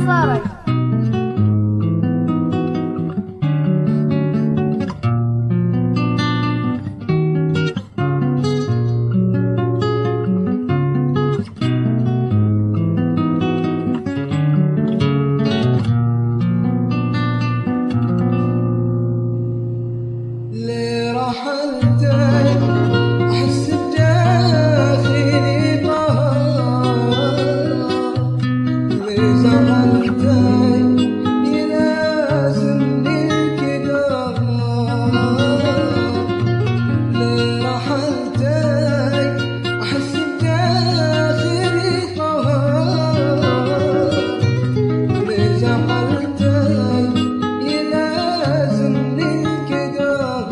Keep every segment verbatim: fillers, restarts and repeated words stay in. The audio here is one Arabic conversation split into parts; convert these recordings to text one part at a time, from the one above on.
النصاري. ليه رحلت أحس بداخلي طهر، ليه زعلت يلازمني الكدر، ليه رحلت أحس بداخلي طهر، ليه زعلت يلازمني الكدر.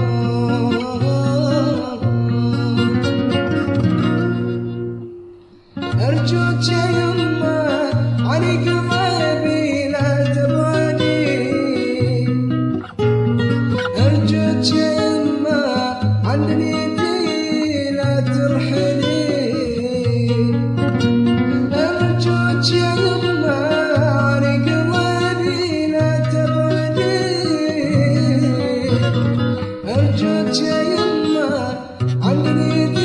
أرجوك يا يما عليك قلبي لا تبعدي، أرجوك يا يما عن دنيتي لا ترحلي، أرجوك يا يما عليك قلبي لا تبعدي، أرجوك يا يما عن دنيتي